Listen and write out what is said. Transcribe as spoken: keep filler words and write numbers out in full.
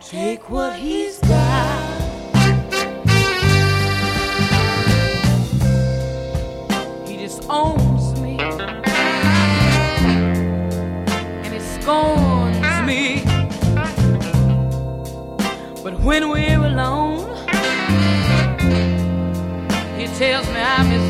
take what he's got. He disowns me and he scorns me. But when we're alone, he tells me I'm his